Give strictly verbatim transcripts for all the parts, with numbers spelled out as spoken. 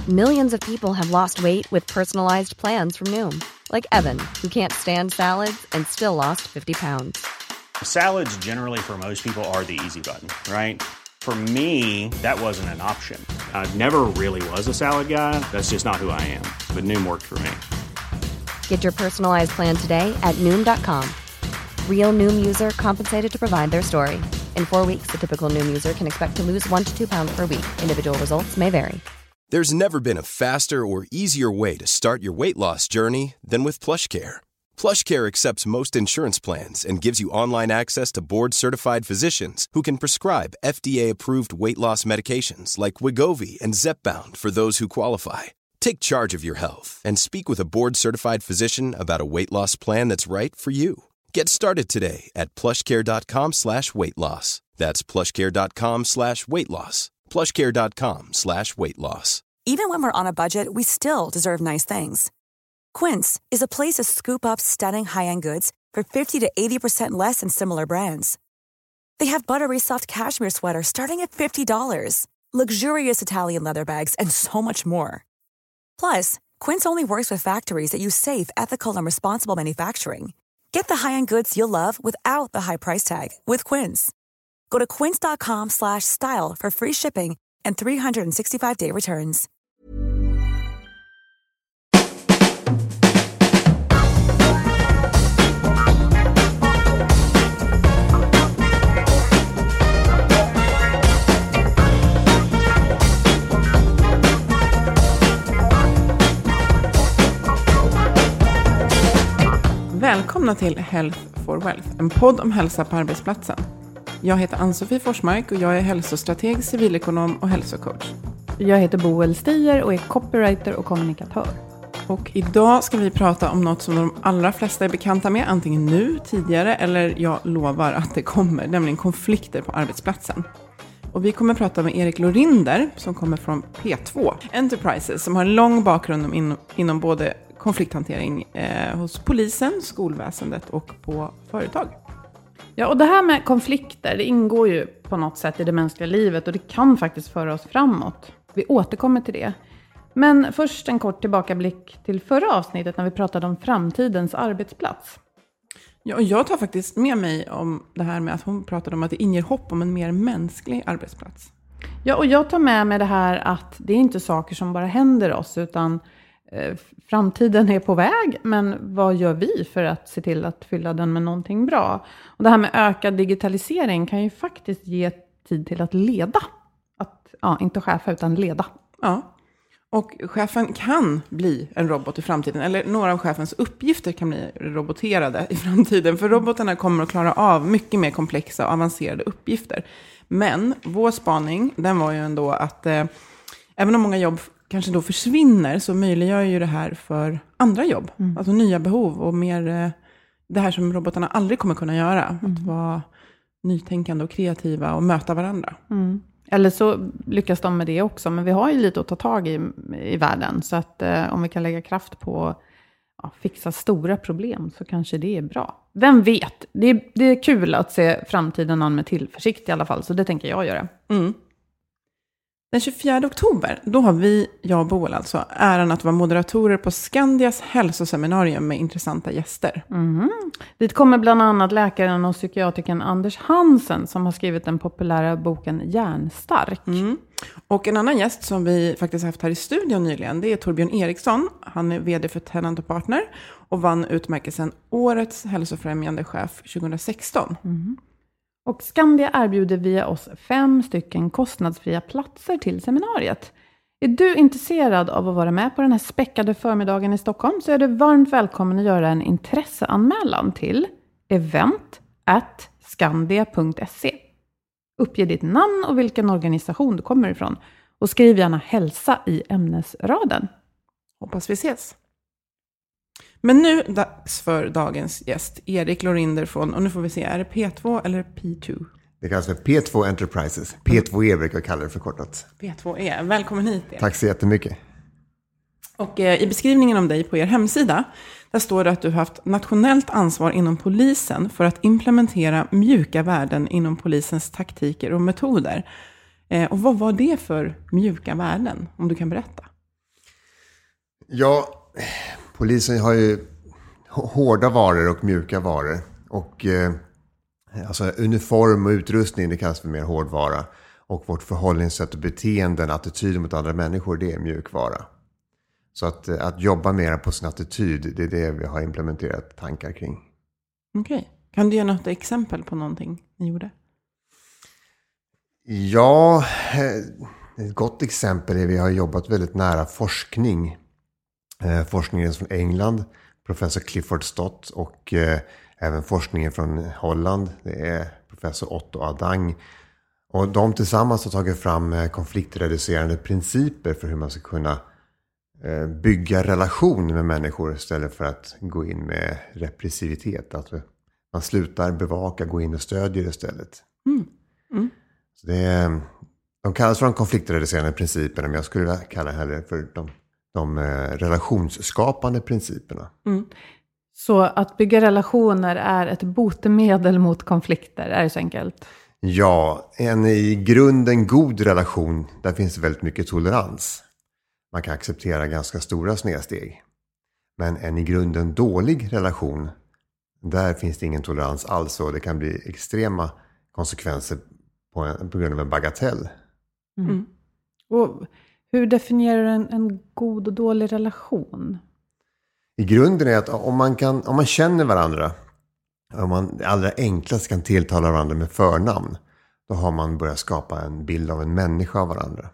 Millions of people have lost weight with personalized plans from Noom. Like Evan, who can't stand salads and still lost fifty pounds. Salads generally for most people are the easy button, right? For me, that wasn't an option. I never really was a salad guy. That's just not who I am. But Noom worked for me. Get your personalized plan today at Noom dot com. Real Noom user compensated to provide their story. In four weeks, the typical Noom user can expect to lose one to two pounds per week. Individual results may vary. There's never been a faster or easier way to start your weight loss journey than with PlushCare. PlushCare accepts most insurance plans and gives you online access to board-certified physicians who can prescribe F D A-approved weight loss medications like Wegovy and Zepbound for those who qualify. Take charge of your health and speak with a board-certified physician about a weight loss plan that's right for you. Get started today at plushcare.com slash weight loss. That's plushcare.com slash weight loss. plushcare.com slash weight loss. Even when we're on a budget, we still deserve nice things. Quince is a place to scoop up stunning high-end goods for fifty to eighty percent less than similar brands. They have buttery soft cashmere sweaters starting at fifty dollars, luxurious Italian leather bags, and so much more. Plus, Quince only works with factories that use safe, ethical, and responsible manufacturing. Get the high-end goods you'll love without the high price tag with Quince. Go to quince.com slash style for free shipping and three sixty-five day returns. Välkomna till Health for Wealth, en podd om hälsa på arbetsplatsen. Jag heter Ann-Sofie Forsmark och jag är hälsostrateg, civilekonom och hälsocoach. Jag heter Boel Stier och är copywriter och kommunikatör. Och idag ska vi prata om något som de allra flesta är bekanta med, antingen nu, tidigare eller jag lovar att det kommer, nämligen konflikter på arbetsplatsen. Och vi kommer prata med Erik Lorinder som kommer från P två Enterprises som har en lång bakgrund in, inom både konflikthantering eh, hos polisen, skolväsendet och på företag. Ja, och det här med konflikter, det ingår ju på något sätt i det mänskliga livet och det kan faktiskt föra oss framåt. Vi återkommer till det. Men först en kort tillbakablick till förra avsnittet när vi pratade om framtidens arbetsplats. Ja, och jag tar faktiskt med mig om det här med att hon pratade om att det inger hopp om en mer mänsklig arbetsplats. Ja, och jag tar med mig det här att det är inte saker som bara händer oss utan eh, framtiden är på väg. Men vad gör vi för att se till att fylla den med någonting bra? Och det här med ökad digitalisering kan ju faktiskt ge tid till att leda. Att, ja, inte chefa utan leda. Ja. Och chefen kan bli en robot i framtiden. Eller några av chefens uppgifter kan bli roboterade i framtiden. För robotarna kommer att klara av mycket mer komplexa och avancerade uppgifter. Men vår spaning, den var ju ändå att eh, även om många jobb kanske då försvinner så möjliggör ju det här för andra jobb. Mm. Alltså nya behov och mer eh, det här som robotarna aldrig kommer kunna göra. Mm. Att vara nytänkande och kreativa och möta varandra. Mm. Eller så lyckas de med det också. Men vi har ju lite att ta tag i i världen. Så att eh, om vi kan lägga kraft på ja, fixa stora problem så kanske det är bra. Vem vet? Det är, det är kul att se framtiden an med tillförsikt i alla fall. Så det tänker jag göra. Mm. Den tjugofjärde oktober, då har vi, jag och Boel alltså, äran att vara moderatorer på Skandias hälsoseminarium med intressanta gäster. Mm. Dit kommer bland annat läkaren och psykiatrikern Anders Hansen som har skrivit den populära boken Hjärnstark. Mm. Och en annan gäst som vi faktiskt haft här i studion nyligen, det är Torbjörn Eriksson. Han är vd för Tenant och Partner och vann utmärkelsen Årets hälsofrämjande chef tjugohundrasexton. Mm. Och Skandia erbjuder via oss fem stycken kostnadsfria platser till seminariet. Är du intresserad av att vara med på den här späckade förmiddagen i Stockholm så är du varmt välkommen att göra en intresseanmälan till event at skandia punkt se. Uppge ditt namn och vilken organisation du kommer ifrån och skriv gärna hälsa i ämnesraden. Hoppas vi ses. Men nu dags för dagens gäst, Erik Lorinder från, och nu får vi se, är det P två eller P två? Det kallas för P två Enterprises. P två E brukar jag kalla det förkortat. P två E, välkommen hit. Erik. Tack så jättemycket. Och eh, i beskrivningen om dig på er hemsida, där står det att du har haft nationellt ansvar inom polisen för att implementera mjuka värden inom polisens taktiker och metoder. Eh, och vad var det för mjuka värden, om du kan berätta? Ja, polisen har ju hårda varor och mjuka varor. Och eh, alltså uniform och utrustning, det kallas för mer hårdvara. Och vårt förhållningssätt och beteenden, attityder mot andra människor, det är mjukvara. Så att, att jobba mer på sin attityd, det är det vi har implementerat tankar kring. Okej. Okay. Kan du ge något exempel på någonting ni gjorde? Ja, ett gott exempel är att vi har jobbat väldigt nära forskning. Eh, forskningen från England, professor Clifford Stott, och eh, även forskningen från Holland, det är professor Otto Adang. Och de tillsammans har tagit fram eh, konfliktreducerande principer för hur man ska kunna eh, bygga relation med människor istället för att gå in med repressivitet. Alltså man slutar bevaka, gå in och stödjer istället. Mm. Mm. Så det är, de kallas för de konfliktreducerande principerna, men jag skulle vilja kalla det här för de, de relationsskapande principerna. Mm. Så att bygga relationer är ett botemedel mot konflikter, är det så enkelt? Ja, en i grunden god relation, där finns väldigt mycket tolerans. Man kan acceptera ganska stora snedsteg. Men en i grunden dålig relation, där finns det ingen tolerans alls, och det kan bli extrema konsekvenser på, en, på grund av en bagatell. Mm. Och hur definierar du en, en god och dålig relation? I grunden är att om man, kan, om man känner varandra, om man allra enklast kan tilltala varandra med förnamn, då har man börjat skapa en bild av en människa av varandra.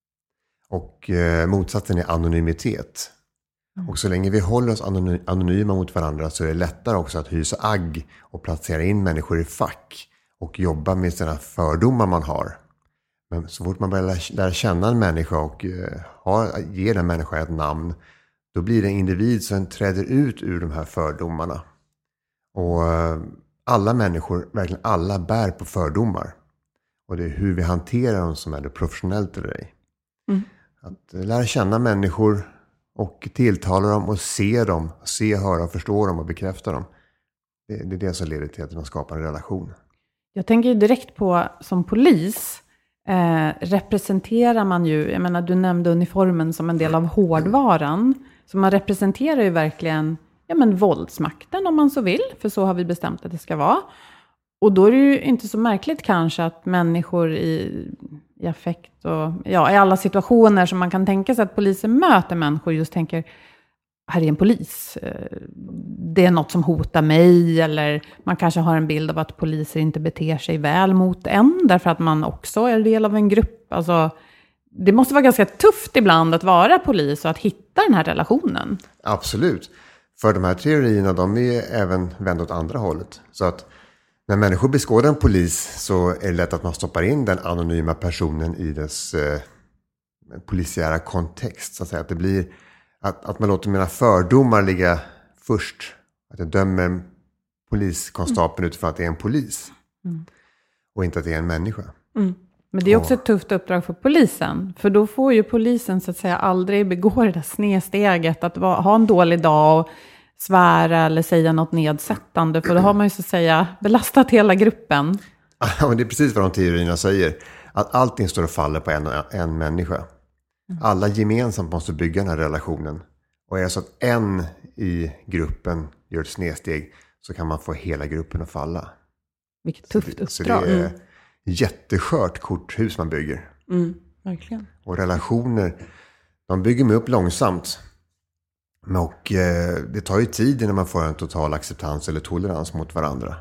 Och eh, motsatsen är anonymitet. Mm. Och så länge vi håller oss anony- anonyma mot varandra så är det lättare också att hysa agg och placera in människor i fack och jobba med sina fördomar man har. Men så fort man börjar lära känna en människa och eh, ha, ge den människan ett namn, då blir det en individ som träder ut ur de här fördomarna. Och eh, alla människor, verkligen alla, bär på fördomar. Och det är hur vi hanterar dem som är det, professionellt eller ej. Mm. Att eh, lära känna människor och tilltala dem och se dem, se, höra, förstå dem och bekräfta dem. Det, det är det som leder till att man skapar en relation. Jag tänker direkt på som polis. Eh, representerar man ju, jag menar du nämnde uniformen som en del av hårdvaran, så man representerar ju verkligen ja, men våldsmakten om man så vill, för så har vi bestämt att det ska vara. Och då är det ju inte så märkligt kanske att människor i, i affekt och ja, i alla situationer som man kan tänka sig att polisen möter människor just tänker, här är en polis, det är något som hotar mig, eller man kanske har en bild av att poliser inte beter sig väl mot en därför att man också är del av en grupp. Alltså, det måste vara ganska tufft ibland att vara polis och att hitta den här relationen. Absolut. För de här teorierna, de är även vända åt andra hållet. Så att när människor beskådar en polis så är det lätt att man stoppar in den anonyma personen i dess eh, polisiära kontext. Så att säga. Att det blir Att, att man låter mina fördomar ligga först. Att jag dömer poliskonstapeln mm. utifrån att det är en polis. Mm. Och inte att det är en människa. Mm. Men det är också och. ett tufft uppdrag för polisen. För då får ju polisen så att säga aldrig begå det där snedsteget. Att va, ha en dålig dag och svära eller säga något nedsättande. För då har man ju så att säga belastat hela gruppen. Ja, men det är precis vad de teorierna säger. Att allting står och faller på en, en människa. Alla gemensamt måste bygga den här relationen. Och är det så att en i gruppen gör ett snedsteg så kan man få hela gruppen att falla. Vilket tufft uppdrag. Så det är mm. jätteskört korthus man bygger. Mm, verkligen. Och relationer, de bygger man upp långsamt. Och eh, det tar ju tid innan man får en total acceptans eller tolerans mot varandra.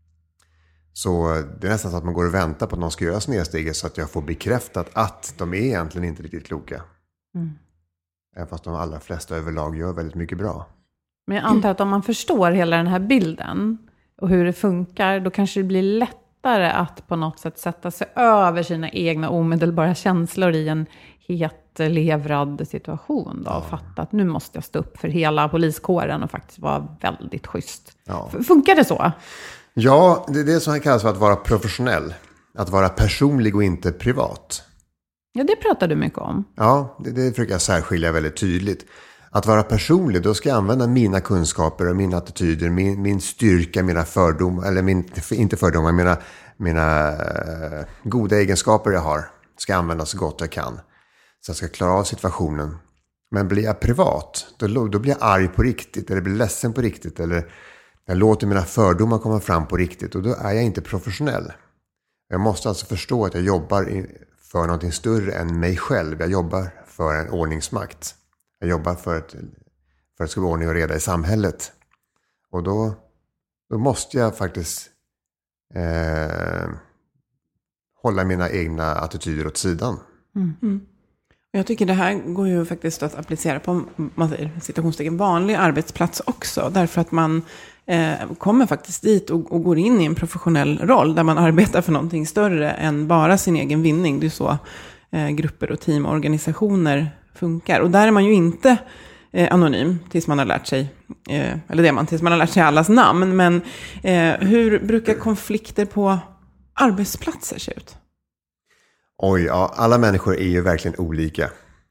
Så det är nästan så att man går och väntar på att någon ska göra snedsteget så att jag får bekräftat att de är egentligen inte riktigt kloka. Mm. Även fast de allra flesta överlag gör väldigt mycket bra. Men jag antar att om man förstår hela den här bilden och hur det funkar, då kanske det blir lättare att på något sätt sätta sig över sina egna omedelbara känslor i en hetlevrad situation. Då, och ja. fatta att nu måste jag stå upp för hela poliskåren och faktiskt vara väldigt schysst. Ja. Funkar det så? Ja, det är det som kallas för att vara professionell. Att vara personlig och inte privat. Ja, det pratar du mycket om. Ja, det, det försöker jag särskilja väldigt tydligt. Att vara personlig, då ska jag använda mina kunskaper och mina attityder, min, min styrka, mina fördomar, eller min, inte fördomar, mina, mina uh, goda egenskaper jag har. Ska jag använda så gott jag kan. Så jag ska klara av situationen. Men blir jag privat, då, då blir jag arg på riktigt. Eller blir ledsen på riktigt. Eller jag låter mina fördomar komma fram på riktigt. Och då är jag inte professionell. Jag måste alltså förstå att jag jobbar för någonting större än mig själv. Jag jobbar för en ordningsmakt. Jag jobbar för att, för att det ska bli ordning och reda i samhället. Och då, då måste jag faktiskt eh, hålla mina egna attityder åt sidan. Mm. Mm. Jag tycker det här går ju faktiskt att applicera på, man säger, citationstecken, vanlig arbetsplats också. Därför att man eh, kommer faktiskt dit och, och går in i en professionell roll. Där man arbetar för någonting större än bara sin egen vinning. Det är så eh, grupper och team och organisationer funkar. Och där är man ju inte eh, anonym tills man har lärt sig, eh, eller det är man, tills man har lärt sig allas namn. Men eh, hur brukar konflikter på arbetsplatser se ut? Oj, ja, alla människor är ju verkligen olika.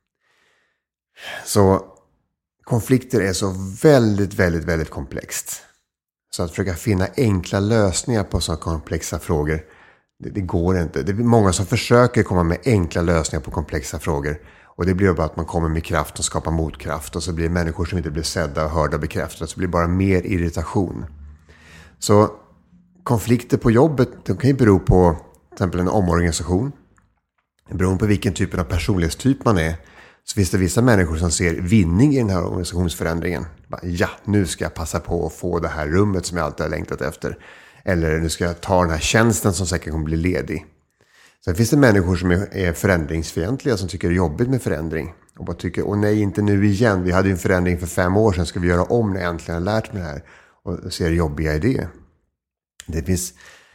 Så konflikter är så väldigt, väldigt, väldigt komplext. Så att försöka finna enkla lösningar på sådana komplexa frågor, det, det går inte. Det är många som försöker komma med enkla lösningar på komplexa frågor. Och det blir bara att man kommer med kraft och skapar motkraft. Och så blir det människor som inte blir sedda och hörda och bekräftade. Så blir det bara mer irritation. Så konflikter på jobbet, de kan ju bero på till exempel en omorganisation. Beroende på vilken typ av personlighetstyp man är, så finns det vissa människor som ser vinning i den här organisationsförändringen. Ja, nu ska jag passa på att få det här rummet som jag alltid har längtat efter. Eller nu ska jag ta den här tjänsten som säkert kommer bli ledig. Sen finns det människor som är förändringsfientliga, som tycker det är jobbigt med förändring. Och bara tycker, åh nej, inte nu igen. Vi hade ju en förändring för fem år sedan, ska vi göra om när jag äntligen har lärt mig det här. Och ser jobbiga i det. Det finns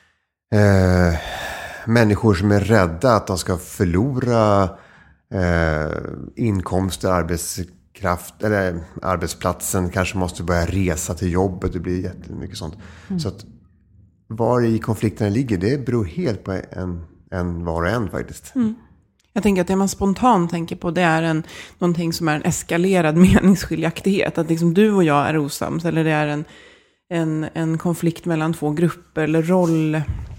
Eh, människor som är rädda att de ska förlora eh, inkomster, arbetskraft eller arbetsplatsen, kanske måste börja resa till jobbet. Det blir jättemycket sånt. Mm. Så att var i konflikterna ligger, det beror helt på en, en var och en faktiskt. Mm. Jag tänker att det man spontant tänker på, det är en, någonting som är en eskalerad meningsskiljaktighet. Att liksom du och jag är osams, eller det är en, en, en konflikt mellan två grupper, eller roll...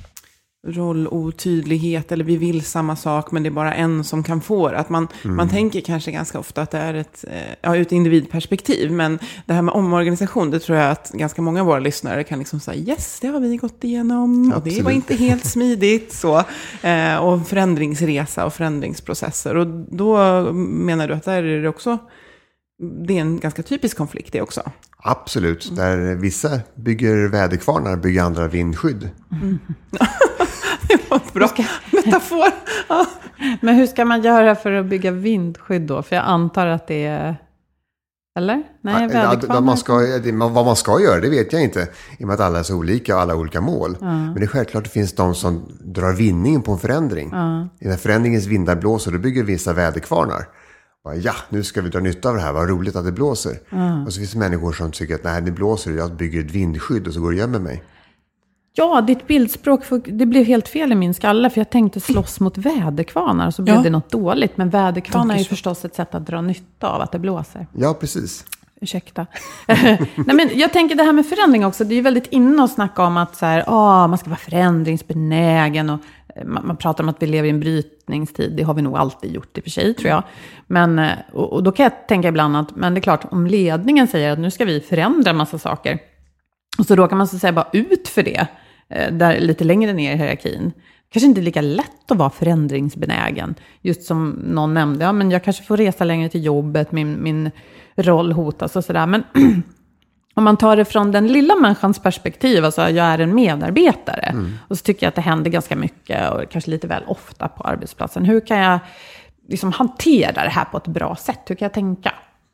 rollotydlighet, eller vi vill samma sak men det är bara en som kan få det. Att man, mm. man tänker kanske ganska ofta att det är ett, ja, ett individperspektiv, men det här med omorganisation, det tror jag att ganska många av våra lyssnare kan liksom säga, yes, det har vi gått igenom. Absolut. Och det var inte helt smidigt så. Eh, och förändringsresa och förändringsprocesser, och då menar du att där är det också, det är en ganska typisk konflikt det också. Absolut, där vissa bygger väderkvarnar, bygger andra vindskydd. Mm. Det var en bra ska... metafor. Ja. Men hur ska man göra för att bygga vindskydd då? För jag antar att det är... Eller? Nej, ja, man ska, vad man ska göra, det vet jag inte. I och med att alla är så olika och alla har olika mål. Ja. Men det är självklart att det finns de som drar vinningen på en förändring. Ja. I när förändringens vindar blåser, då bygger vissa väderkvarnar. Ja, nu ska vi dra nytta av det här. Vad roligt att det blåser. Mm. Och så finns det människor som tycker att nej, det blåser. Jag bygger ett vindskydd och så går det gömmer mig. Ja, ditt bildspråk, det blev helt fel i min skalle. För jag tänkte slåss mot väderkvarnar. Så blev ja. det något dåligt. Men väderkvarnar är ju förstås ett sätt att dra nytta av att det blåser. Ja, precis. Ursäkta. Nej, men jag tänker det här med förändring också. Det är ju väldigt inne att snacka om att så här, åh, man ska vara förändringsbenägen. Och man, man pratar om att vi lever i en brytningstid. Det har vi nog alltid gjort i och för sig, tror jag. Men, och, och då kan jag tänka ibland att, men det är klart, om ledningen säger att nu ska vi förändra en massa saker. Och så råkar man så säga bara ut för det. Där, lite längre ner i hierarkin. Kanske inte lika lätt att vara förändringsbenägen. Just som någon nämnde, ja, men jag kanske får resa längre till jobbet. Min, min roll hotas och sådär. Men om man tar det från den lilla människans perspektiv, alltså jag är en medarbetare. Mm. Och så tycker jag att det händer ganska mycket och kanske lite väl ofta på arbetsplatsen. Hur kan jag liksom hantera det här på ett bra sätt? Hur kan jag tänka?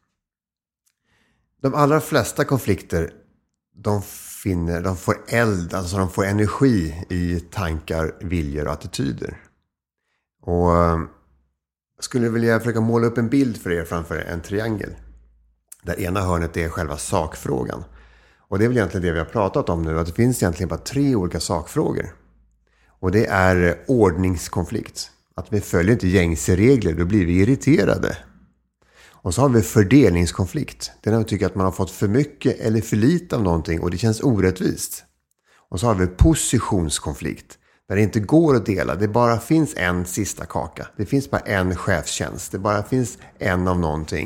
De allra flesta konflikter, de finner, de får eld, alltså de får energi i tankar, viljor och attityder. Och jag skulle vilja försöka måla upp en bild för er framför en triangel. Där ena hörnet är själva sakfrågan. Och det är väl egentligen det vi har pratat om nu, att det finns egentligen bara tre olika sakfrågor. Och det är ordningskonflikt. Att vi följer inte gängse regler, då blir vi irriterade. Och så har vi fördelningskonflikt. Det är när man tycker att man har fått för mycket eller för lite av någonting och det känns orättvist. Och så har vi positionskonflikt. Där det inte går att dela. Det bara finns en sista kaka. Det finns bara en chefstjänst. Det bara finns en av någonting.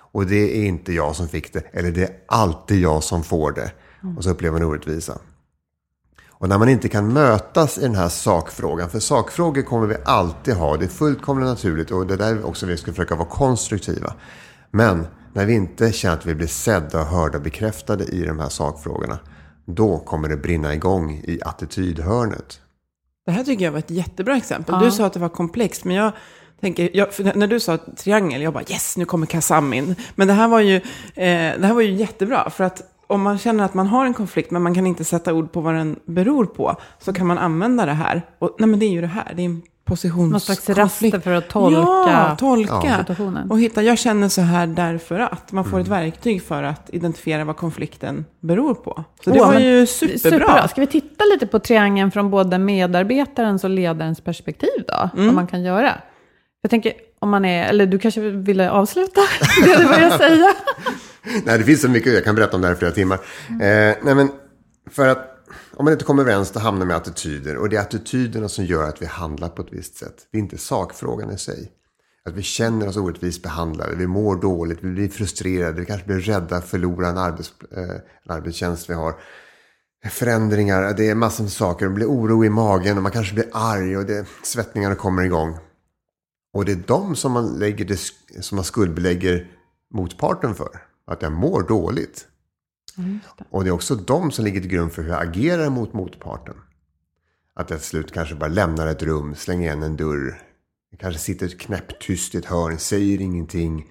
Och det är inte jag som fick det. Eller det är alltid jag som får det. Mm. Och så upplever man orättvisa. Och när man inte kan mötas i den här sakfrågan. För sakfrågor kommer vi alltid ha. Det är fullkomligt naturligt. Och det där är också vi ska försöka vara konstruktiva. Men när vi inte känner att vi blir sedda och hörda och bekräftade i de här sakfrågorna. Då kommer det brinna igång i attitydhörnet. Det här tycker jag var ett jättebra exempel. Ja. Du sa att det var komplext. Men jag tänker, jag, när du sa triangel. Jag bara yes, nu kommer Kassam in. Men det här var ju, eh, det här var ju jättebra. För att om man känner att man har en konflikt men man kan inte sätta ord på vad den beror på, så kan man använda det här. Och, nej men det är ju det här, det är en positionskonflikt. Någon slags raster för att tolka, ja, tolka. situationen. Och hitta, jag känner så här därför att. Man får mm. ett verktyg för att identifiera vad konflikten beror på. Så det oh, var ju superbra. superbra. Ska vi titta lite på triangeln från både medarbetarens och ledarens perspektiv då? Mm. Vad man kan göra. Jag tänker, om man är, eller du kanske ville avsluta det du började säga. Nej, det finns så mycket jag kan berätta om det här i flera timmar. Mm. Eh, nej, men för att om man inte kommer överens, då hamnar med attityder. Och det är attityderna som gör att vi handlar på ett visst sätt. Det är inte sakfrågan i sig. Att vi känner oss orättvist behandlade, vi mår dåligt, vi blir frustrerade, vi kanske blir rädda att förlora en, arbets, eh, en arbetstjänst vi har. Förändringar, det är massor med saker. Det blir oro i magen och man kanske blir arg och det, svettningarna kommer igång. Och det är de som man, lägger det, som man skuldbelägger motparten för. Att jag mår dåligt. Mm, det. Och det är också de som ligger till grund för hur jag agerar mot motparten. Att jag till slut kanske bara lämnar ett rum, slänger igen en dörr. Jag kanske sitter knäpptyst i ett hörn, säger ingenting.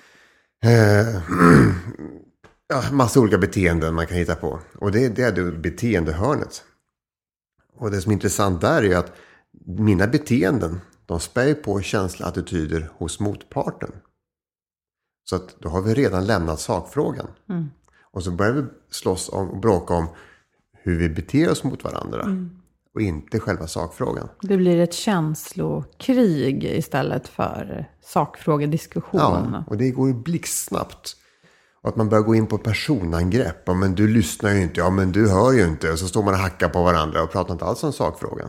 Eh, ja, massa olika beteenden man kan hitta på. Och det, det är det beteendehörnet. Och det som är intressant där är att mina beteenden, de spär på känsla och attityder hos motparten. Så att då har vi redan lämnat sakfrågan. Mm. Och så börjar vi slåss om och bråka om hur vi beter oss mot varandra. Mm. Och inte själva sakfrågan. Det blir ett känslokrig istället för sakfrågediskussion. Ja, och det går ju blixtsnabbt. Och att man börjar gå in på personangrepp. Ja, men du lyssnar ju inte. Ja, men du hör ju inte. Och så står man och hackar på varandra och pratar inte alls om sakfrågan.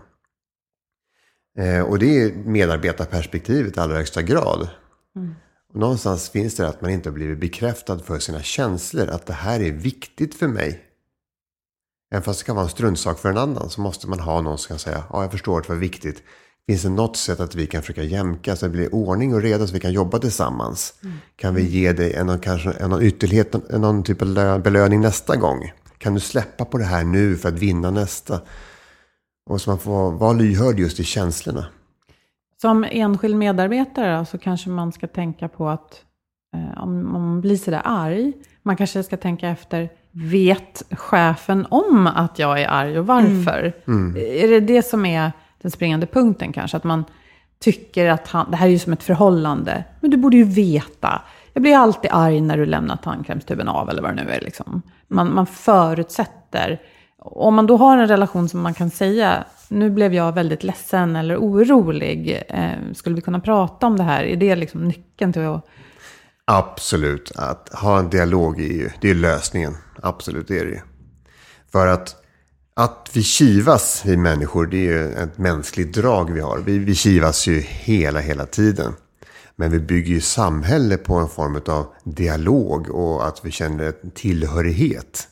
Eh, och det är medarbetarperspektivet i allra högsta grad. Mm. Och någonstans finns det att man inte har blivit bekräftad för sina känslor. Att det här är viktigt för mig. Även fast det kan vara en struntsak för en annan, så måste man ha någon som kan säga, ja, jag förstår att det var viktigt. Finns det något sätt att vi kan försöka jämka så det blir ordning och reda så vi kan jobba tillsammans? Mm. Kan vi ge dig en, kanske, en någon ytterlighet, en någon typ av belöning nästa gång? Kan du släppa på det här nu för att vinna nästa? Och så man får vara lyhörd just i känslorna. Som enskild medarbetare så kanske man ska tänka på att eh, om man blir så där arg, man kanske ska tänka efter, vet chefen om att jag är arg och varför? Mm. Mm. Är det det som är den springande punkten kanske? Att man tycker att han, det här är ju som ett förhållande. Men du borde ju veta. Jag blir alltid arg när du lämnar tandkrämstuben av eller vad det nu är. Liksom. Man, man förutsätter. Om man då har en relation som man kan säga, nu blev jag väldigt ledsen eller orolig. Eh, skulle vi kunna prata om det här? Är det liksom nyckeln till att... Absolut. Att ha en dialog är ju, det är lösningen. Absolut, det är det ju. För att, att vi kivas, vi människor, det är ju ett mänskligt drag vi har. Vi, vi kivas ju hela, hela tiden. Men vi bygger ju samhälle på en form av dialog och att vi känner en tillhörighet.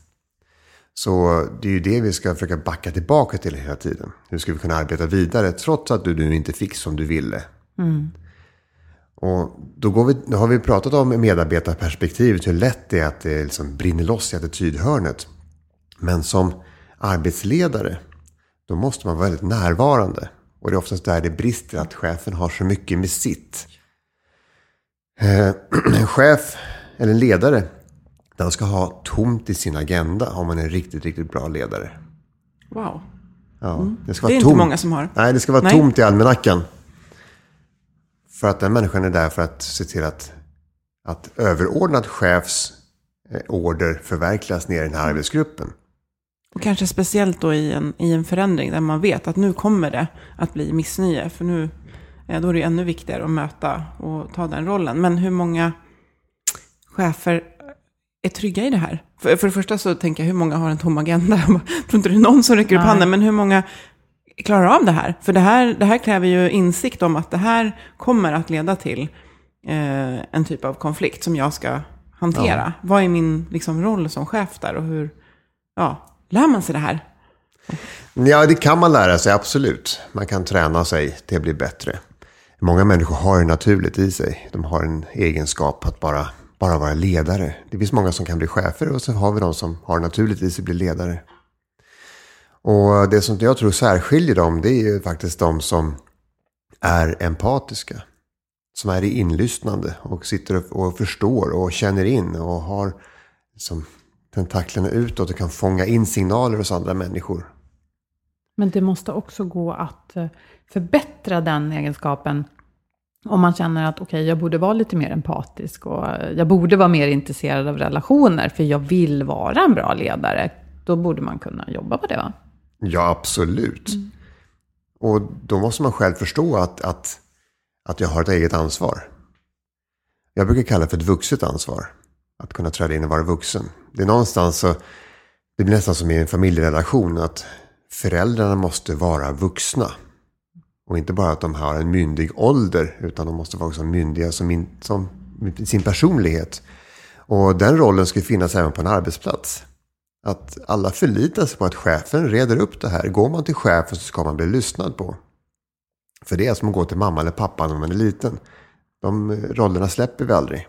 Så det är ju det vi ska försöka backa tillbaka till hela tiden. Hur ska vi kunna arbeta vidare trots att du nu inte fick som du ville? Mm. Och då, går vi, då har vi pratat om medarbetarperspektivet, hur lätt det är att det liksom brinner loss i attitydhörnet. Men som arbetsledare, då måste man vara väldigt närvarande. Och det är oftast där det brister, att chefen har så mycket med sitt. Eh, en chef eller en ledare, den ska ha tomt i sin agenda om man är en riktigt, riktigt bra ledare. Wow. Ja, mm. Det, ska vara det är tomt. Inte många som har. Nej, det ska vara Nej. tomt i almanackan. För att den människan är där för att se till att, att överordnad chefs order förverkligas ner i den här arbetsgruppen. Och kanske speciellt då i en, i en förändring där man vet att nu kommer det att bli missnöje. För nu då är det ännu viktigare att möta och ta den rollen. Men hur många chefer är trygga i det här? För, för det första så tänker jag, hur många har en tom agenda? Jag tror inte det är någon som räcker upp handen, men hur många klarar av det här? För det här, det här kräver ju insikt om att det här kommer att leda till eh, en typ av konflikt som jag ska hantera. Ja. Vad är min liksom, roll som chef där och hur ja, lär man sig det här? Ja, det kan man lära sig, absolut. Man kan träna sig till att bli bättre. Många människor har det naturligt i sig. De har en egenskap att bara, bara vara ledare. Det finns många som kan bli chefer och så har vi de som har naturligt i sig att bli ledare. Och det som jag tror särskiljer dem, det är ju faktiskt de som är empatiska. Som är i inlyssnande och sitter och förstår och känner in och har liksom tentaklerna utåt och kan fånga in signaler hos andra människor. Men det måste också gå att förbättra den egenskapen om man känner att okej, okay, jag borde vara lite mer empatisk och jag borde vara mer intresserad av relationer för jag vill vara en bra ledare. Då borde man kunna jobba på det, va? Ja, absolut. Mm. Och då måste man själv förstå att, att, att jag har ett eget ansvar. Jag brukar kalla det för ett vuxet ansvar. Att kunna träda in och vara vuxen. Det är någonstans så, det blir nästan som i en familjerelation att föräldrarna måste vara vuxna. Och inte bara att de har en myndig ålder utan de måste vara också myndiga som, in, som sin personlighet. Och den rollen ska finnas även på en arbetsplats. Att alla förlitar sig på att chefen reder upp det här. Går man till chefen så ska man bli lyssnad på. För det är som att gå till mamma eller pappa när man är liten. De rollerna släpper vi aldrig.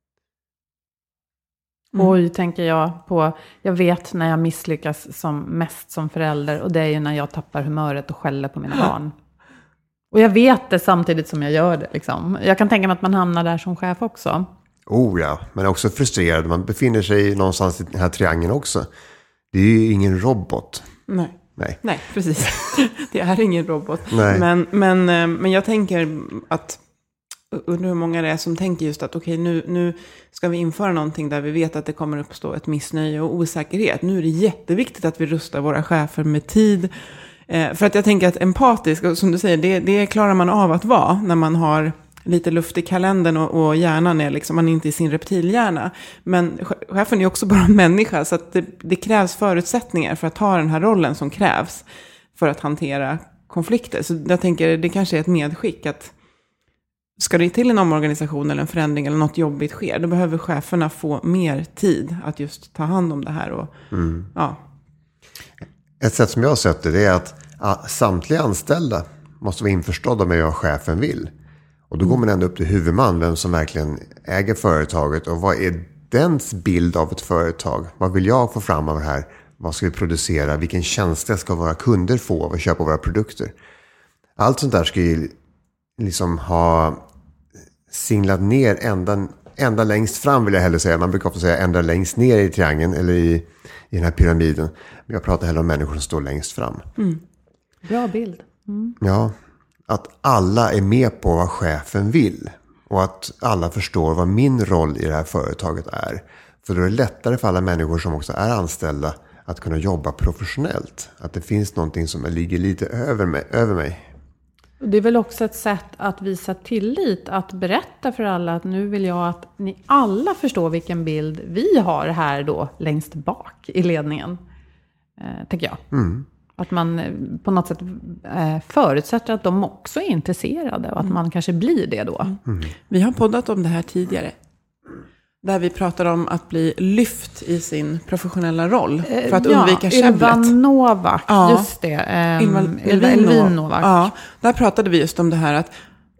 Mm. Oj, tänker jag på. Jag vet när jag misslyckas som mest som förälder. Och det är ju när jag tappar humöret och skäller på mina barn. Och jag vet det samtidigt som jag gör det. Liksom. Jag kan tänka mig att man hamnar där som chef också. Oh ja, man är också frustrerad. Man befinner sig någonstans i den här triangeln också. Det är ju ingen robot. Nej, Nej, Nej precis. Det är ingen robot. Nej. Men, men, men jag tänker att undrar hur många det är som tänker just att okej, okay, nu, nu ska vi införa någonting där vi vet att det kommer uppstå ett missnöje och osäkerhet. Nu är det jätteviktigt att vi rustar våra chefer med tid. Eh, för att jag tänker att empatisk, och som du säger, det, det klarar man av att vara när man har lite luft i kalendern och, och hjärnan är liksom, man är inte i sin reptilhjärna. Men chefen är också bara en människa så att det, det krävs förutsättningar för att ta den här rollen som krävs för att hantera konflikter. Så jag tänker, det kanske är ett medskick att ska det till en omorganisation eller en förändring eller något jobbigt sker, då behöver cheferna få mer tid att just ta hand om det här. Och, mm. ja. Ett sätt som jag har sett det är att ja, samtliga anställda måste vara införstådda med vad chefen vill. Och då går man ändå upp till huvudman, vem som verkligen äger företaget. Och vad är dens bild av ett företag? Vad vill jag få fram av det här? Vad ska vi producera? Vilken tjänster ska våra kunder få av att köpa våra produkter? Allt sånt där ska ju liksom ha singlat ner ända, ända längst fram, vill jag hellre säga. Man brukar ofta säga ända längst ner i triangeln eller i, i den här pyramiden. Men jag pratar hellre om människor som står längst fram. Mm. Bra bild. Mm. Ja, att alla är med på vad chefen vill. Och att alla förstår vad min roll i det här företaget är. För då är det lättare för alla människor som också är anställda att kunna jobba professionellt. Att det finns någonting som ligger lite över mig. Över mig. Det är väl också ett sätt att visa tillit. Att berätta för alla att nu vill jag att ni alla förstår vilken bild vi har här då längst bak i ledningen. Eh, tänker jag. Mm. Att man på något sätt eh, förutsätter att de också är intresserade. Och att man kanske blir det då. Mm. Vi har poddat om det här tidigare. Där vi pratar om att bli lyft i sin professionella roll. För att ja, undvika käbblet. Ylva Novak, ja. just det. Um, Ylva, Ylva Elvin Novak. Ja, där pratade vi just om det här att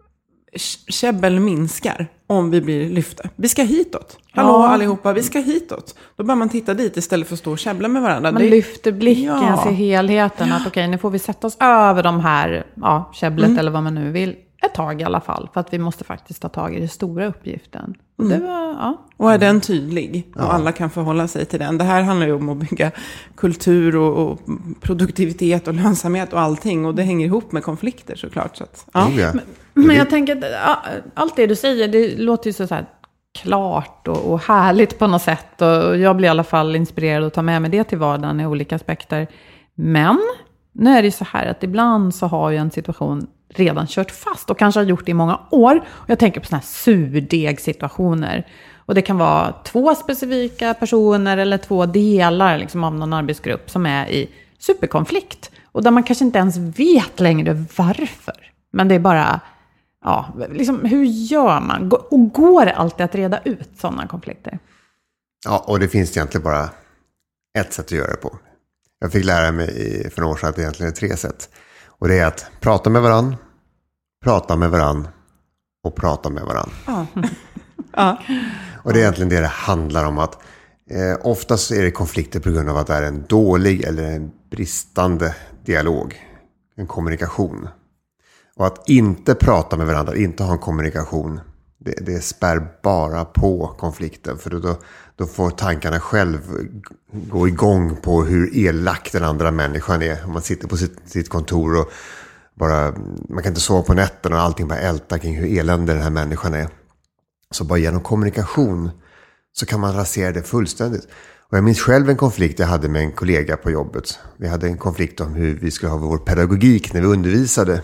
käbbel minskar om vi blir lyfta. Vi ska hitåt. Hallå ja. allihopa, vi ska hitåt. Då bör man titta dit istället för att stå och käbbla med varandra. Man det... lyfter blicken, ja. ser helheten. Att okej, okay, nu får vi sätta oss över de här ja, käbblet mm. eller vad man nu vill. Ett tag i alla fall. För att vi måste faktiskt ta tag i den stora uppgiften. Och, mm. det var, ja. och är den tydlig. Och ja. alla kan förhålla sig till den. Det här handlar ju om att bygga kultur och, och produktivitet och lönsamhet och allting. Och det hänger ihop med konflikter såklart. Så att, ja. Oh, ja. men, men jag tänker att ja, allt det du säger, det låter ju så, så här klart och, och härligt på något sätt. Och jag blir i alla fall inspirerad att ta med mig det till vardagen i olika aspekter. Men nu är det ju så här att ibland så har ju en situation redan kört fast och kanske har gjort det i många år. Och jag tänker på såna här surdeg-situationer. Och det kan vara två specifika personer eller två delar liksom av någon arbetsgrupp som är i superkonflikt. Och där man kanske inte ens vet längre varför. Men det är bara ja, liksom, hur gör man? Och går det alltid att reda ut sådana konflikter? Ja, och det finns egentligen bara ett sätt att göra det på. Jag fick lära mig för några år sedan att det egentligen är tre sätt. Och det är att prata med varann, prata med varann och prata med varann. Ja. Ja. Och det är egentligen det det handlar om. Att eh, oftast är det konflikter på grund av att det är en dålig eller en bristande dialog. En kommunikation. Och att inte prata med varandra, inte ha en kommunikation, det, det spär bara på konflikten. För då, då får tankarna själv gå igång på hur elak den andra människan är. Om man sitter på sitt, sitt kontor och bara, man kan inte sova på nätterna och allting bara ältar kring hur elände den här människan är. Så bara genom kommunikation så kan man rasera det fullständigt. Och jag minns själv en konflikt jag hade med en kollega på jobbet. Vi hade en konflikt om hur vi skulle ha vår pedagogik när vi undervisade.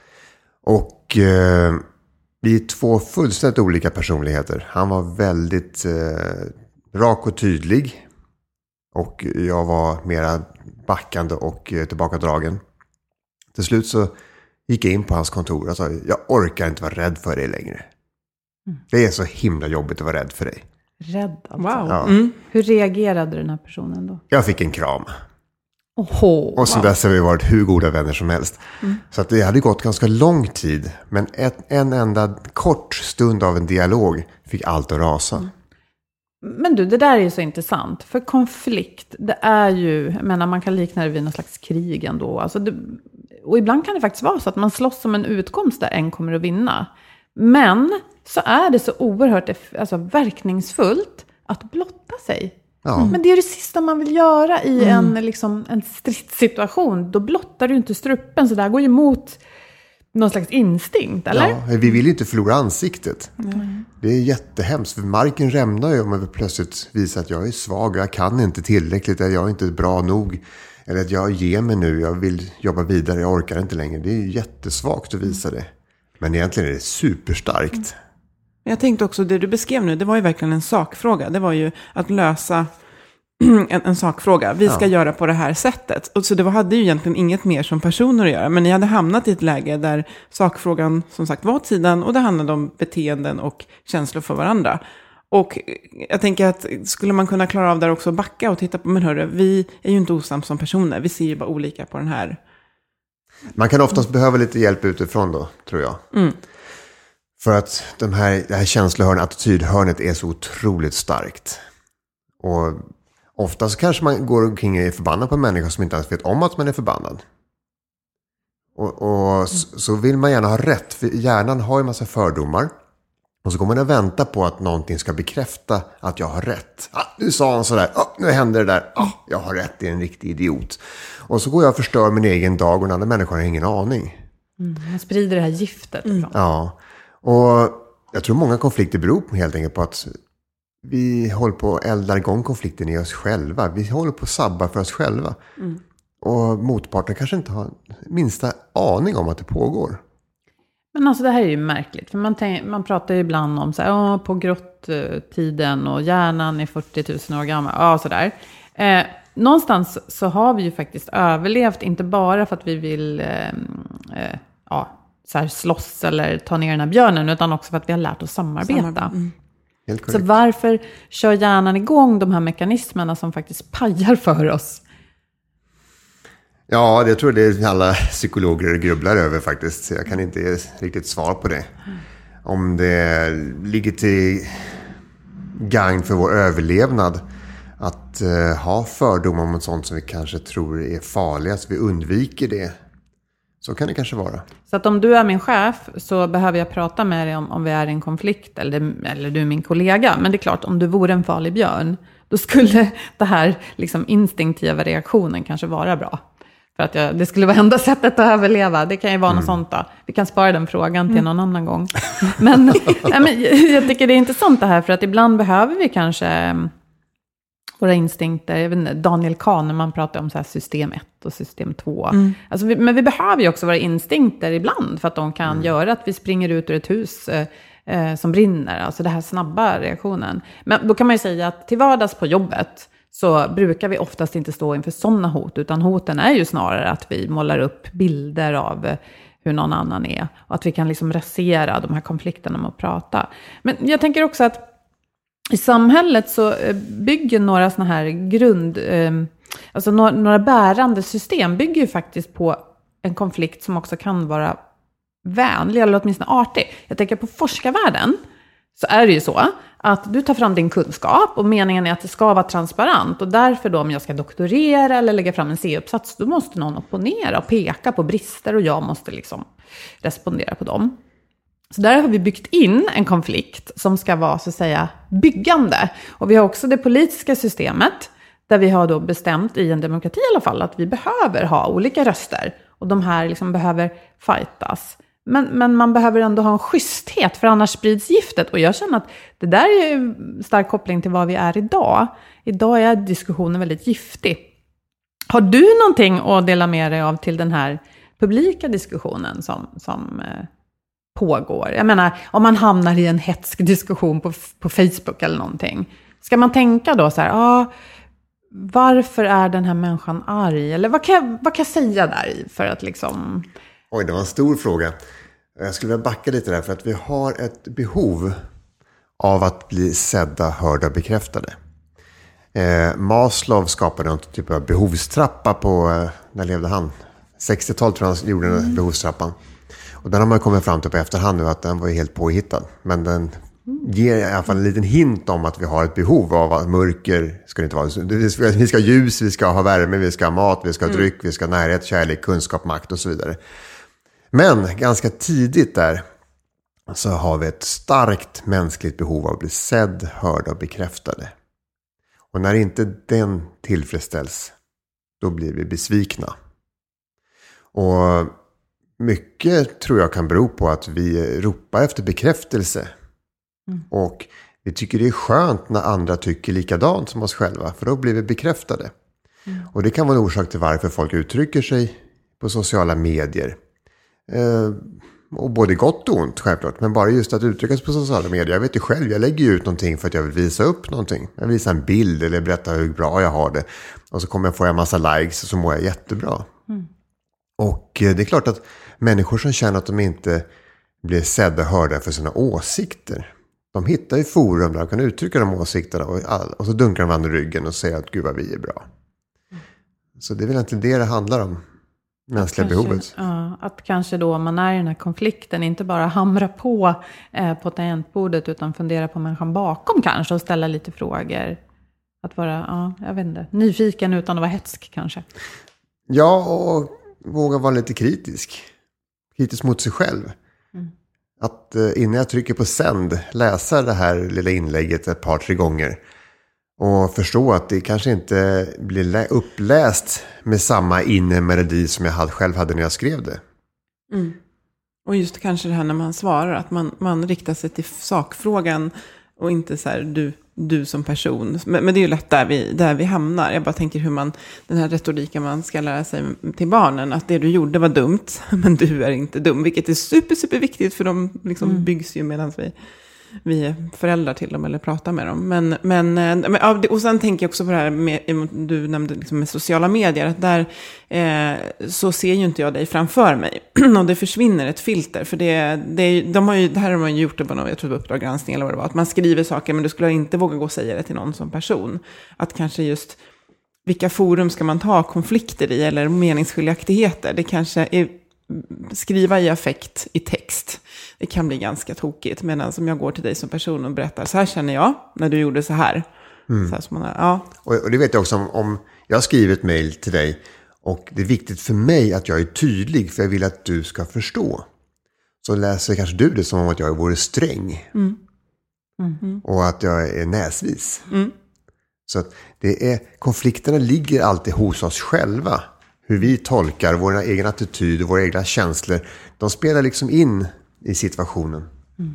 Och eh, vi är två fullständigt olika personligheter. Han var väldigt eh, rak och tydlig. Och jag var mera backande och eh, tillbakadragen. Till slut så gick jag in på hans kontor och sa, jag orkar inte vara rädd för dig längre. Mm. Det är så himla jobbigt att vara rädd för dig. Rädd alltså. Wow. Ja. Mm. Hur reagerade den här personen då? Jag fick en kram. Oho, och så wow. dess har vi varit hur goda vänner som helst. Mm. Så att det hade gått ganska lång tid. Men ett, en enda kort stund av en dialog fick allt att rasa. Mm. Men du, det där är ju så intressant. För konflikt, det är ju, jag menar, man kan likna det vid någon slags krig ändå. Alltså det, och ibland kan det faktiskt vara så att man slåss om en utkomst där en kommer att vinna. Men så är det så oerhört alltså, verkningsfullt att blotta sig. Ja. Mm. Men det är det sista man vill göra i mm. en, liksom, en stridssituation. Då blottar du inte struppen, så där går ju emot någon slags instinkt, eller? Ja, vi vill ju inte förlora ansiktet. Mm. Det är jättehemskt, för marken rämnar ju om jag plötsligt visar att jag är svag, jag kan inte tillräckligt, eller jag är inte bra nog. Eller att jag ger mig nu, jag vill jobba vidare, jag orkar inte längre. Det är ju jättesvagt att visa det. Men egentligen är det superstarkt. Mm. Jag tänkte också, det du beskrev nu, det var ju verkligen en sakfråga. Det var ju att lösa en, en sakfråga. Vi ska ja. göra på det här sättet. Och så det var, hade ju egentligen inget mer som personer att göra. Men ni hade hamnat i ett läge där sakfrågan som sagt var tiden. Och det handlade om beteenden och känslor för varandra. Och jag tänker att skulle man kunna klara av där också backa och titta på, men hörru, vi är ju inte osams som personer. Vi ser ju bara olika på den här. Man kan oftast mm. behöva lite hjälp utifrån då, tror jag. Mm. För att de här, det här känslohörnet, attitydhörnet är så otroligt starkt. Och ofta så kanske man går omkring och är förbannad på en människa som inte ens vet om att man är förbannad. Och, och mm. så, så vill man gärna ha rätt, för hjärnan har ju en massa fördomar. Och så går man och väntar på att någonting ska bekräfta att jag har rätt. Ah, nu sa han sådär, ah, nu händer det där, ah, jag har rätt, det är en riktig idiot. Och så går jag och förstör min egen dag och den andra människan har ingen aning. Mm, man sprider det här giftet. Mm. Ja, och jag tror många konflikter beror på helt enkelt på att vi håller på att elda igång konflikten i oss själva. Vi håller på att sabba för oss själva. Mm. Och motparten kanske inte har minsta aning om att det pågår. Men alltså det här är ju märkligt. För man, tänk, man pratar ju ibland om så här, åh, på grottiden och hjärnan är fyrtio tusen år gammal. Ja, sådär. Eh, någonstans så har vi ju faktiskt överlevt, inte bara för att vi vill eh, eh, ja, så här slåss eller ta ner den här björnen, utan också för att vi har lärt oss samarbeta. Samarbete. Mm. Så varför kör hjärnan igång de här mekanismerna som faktiskt pajar för oss? Ja, det tror jag det är alla psykologer grubblar över faktiskt. Jag kan inte ge riktigt svar på det. Om det ligger till gagn för vår överlevnad att uh, ha fördomar om sånt som vi kanske tror är farligast, vi undviker det. Så kan det kanske vara. Så att om du är min chef så behöver jag prata med dig om, om vi är i en konflikt. Eller, eller du är min kollega. Men det är klart, om du vore en farlig björn, då skulle det här liksom, instinktiva reaktionen kanske vara bra. För att jag, det skulle vara enda sättet att överleva. Det kan ju vara mm. något sånt då. Vi kan spara den frågan till mm. någon annan gång. Men, ja, men jag tycker det är intressant det här. För att ibland behöver vi kanske våra instinkter. Jag vet inte, Daniel Kahneman pratar om så här system ett och system två. Mm. Alltså vi, men vi behöver ju också våra instinkter ibland. För att de kan mm. göra att vi springer ut ur ett hus eh, eh, som brinner. Alltså det här snabba reaktionen. Men då kan man ju säga att till vardags på jobbet så brukar vi oftast inte stå inför sådana hot. Utan hoten är ju snarare att vi målar upp bilder av hur någon annan är. Och att vi kan liksom rasera de här konflikterna med att prata. Men jag tänker också att i samhället så bygger några såna här grund... Eh, alltså några, några bärande system bygger ju faktiskt på en konflikt som också kan vara vänlig eller åtminstone artig. Jag tänker på forskarvärlden så är det ju så att du tar fram din kunskap och meningen är att det ska vara transparent. Och därför då om jag ska doktorera eller lägga fram en C-uppsats då måste någon opponera och peka på brister och jag måste liksom respondera på dem. Så där har vi byggt in en konflikt som ska vara så att säga byggande. Och vi har också det politiska systemet där vi har då bestämt i en demokrati i alla fall att vi behöver ha olika röster. Och de här liksom behöver fightas. Men, men man behöver ändå ha en schyssthet för annars sprids giftet. Och jag känner att det där är en stark koppling till vad vi är idag. Idag är diskussionen väldigt giftig. Har du någonting att dela med dig av till den här publika diskussionen som, som eh, pågår? Jag menar, om man hamnar i en hetsk diskussion på, på Facebook eller någonting. Ska man tänka då så här, ah, varför är den här människan arg? Eller vad kan jag, vad kan jag säga där för att liksom... Oj, det var en stor fråga. Jag skulle vilja backa lite där för att vi har ett behov av att bli sedda, hörda, bekräftade. Eh, Maslow skapade en typ av behovstrappa på, eh, när levde han? sextiotalet tror jag han gjorde den mm. behovstrappan. Och den har man kommit fram till på efterhand nu att den var helt påhittad. Men den ger i alla fall en liten hint om att vi har ett behov av att mörker ska det inte vara. Vi ska ha ljus, vi ska ha värme, vi ska ha mat, vi ska ha dryck, vi ska ha närhet, kärlek, kunskap, makt och så vidare. Men ganska tidigt där så har vi ett starkt mänskligt behov av att bli sedd, hörda och bekräftade. Och när inte den tillfredsställs, då blir vi besvikna. Och mycket tror jag kan bero på att vi ropar efter bekräftelse. Mm. Och vi tycker det är skönt när andra tycker likadant som oss själva. För då blir vi bekräftade. Mm. Och det kan vara en orsak till varför folk uttrycker sig på sociala medier. Eh, och både gott och ont självklart. Men bara just att uttrycka sig på sociala medier. Jag vet ju själv, jag lägger ju ut någonting för att jag vill visa upp någonting. Jag visar en bild eller berättar hur bra jag har det. Och så kommer jag få en massa likes och så mår jag jättebra. Mm. Och eh, det är klart att människor som känner att de inte blir sedda och hörda för sina åsikter. De hittar ju forum där de kan uttrycka de åsikterna. Och, all, och så dunkar de varandra i ryggen och säger att gud vad vi är bra. Mm. Så det är väl inte det det handlar om. Mänskliga kanske, behovet. Ja, att kanske då man är i den här konflikten inte bara hamra på eh, på tangentbordet utan fundera på människan bakom kanske och ställa lite frågor. Att vara, ja, jag vet inte, nyfiken utan att vara hetsk kanske. Ja, och våga vara lite kritisk. Kritisk mot sig själv. Mm. Att eh, innan jag trycker på sänd läsa det här lilla inlägget ett par, tre gånger. Och förstå att det kanske inte blir uppläst med samma inre melodi som jag själv hade när jag skrev det. Mm. Och just kanske det här när man svarar, att man, man riktar sig till sakfrågan och inte så här du, du som person. Men, men det är ju lätt där vi, där vi hamnar. Jag bara tänker hur man, den här retoriken man ska lära sig till barnen, att det du gjorde var dumt, men du är inte dum. Vilket är super, super viktigt för de liksom mm. byggs ju medan vi... vi är föräldrar till dem eller pratar med dem. Men, men, men, och sen tänker jag också på det här med, du nämnde liksom med sociala medier, att där eh, så ser ju inte jag dig framför mig. Och det försvinner ett filter. För det, det, de har ju, det här har man ju gjort det på något, jag tror det var Uppdrag granskning eller vad det var. Att man skriver saker men du skulle inte våga gå och säga det till någon som person. Att kanske just vilka forum ska man ta konflikter i eller meningsskiljaktigheter. Det kanske är skriva i affekt i text. Det kan bli ganska tokigt. Medan som jag går till dig som person och berättar, så här känner jag när du gjorde så här. Mm. Så här som man är, ja. och, och det vet jag också om, om jag har skrivit ett mejl till dig och det är viktigt för mig att jag är tydlig för jag vill att du ska förstå. Så läser kanske du det som om att jag vore sträng. Mm. Mm. Och att jag är näsvis. Mm. Så att det är, konflikterna ligger alltid hos oss själva. Hur vi tolkar våra egna attityder, våra egna känslor. De spelar liksom in i situationen. Mm.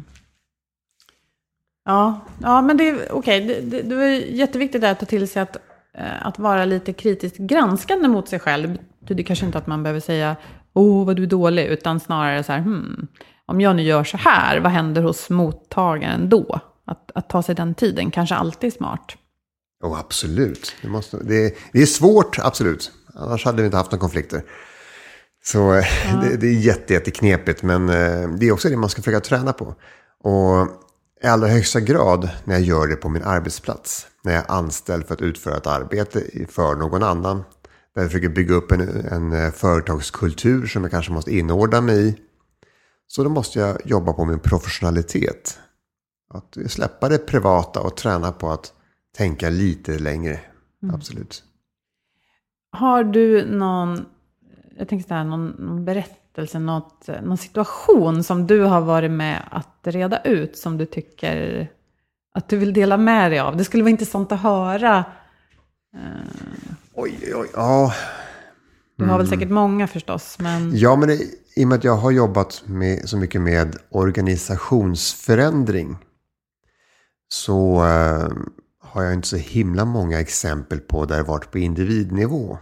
Ja, ja, men det är okej. Okay. Det, det, det är jätteviktigt att ta till sig att, att vara lite kritiskt granskande mot sig själv. Det kanske inte att man behöver säga, åh vad du är dålig, utan snarare så här, hmm, om jag nu gör så här, vad händer hos mottagaren då? Att, att ta sig den tiden kanske alltid är smart. Oh, absolut. Det, måste, det, det är svårt, absolut. Annars hade vi inte haft några konflikter. Så ja. det, det är jätte, jätteknepigt, men det är också det man ska försöka träna på. Och i allra högsta grad när jag gör det på min arbetsplats. När jag är anställd för att utföra ett arbete för någon annan. Där jag försöker bygga upp en, en företagskultur som jag kanske måste inordna mig i. Så då måste jag jobba på min professionalitet. Att släppa det privata och träna på att tänka lite längre. Mm. Absolut. Har du någon, jag tänkte så här, någon, någon berättelse, något, någon situation som du har varit med att reda ut som du tycker att du vill dela med dig av? Det skulle vara intressant att höra. Oj, oj, ja. Du har väl säkert många förstås. Men... Ja, men det, i och med att jag har jobbat med, så mycket med organisationsförändring så äh, har jag inte så himla många exempel på där det varit på individnivå.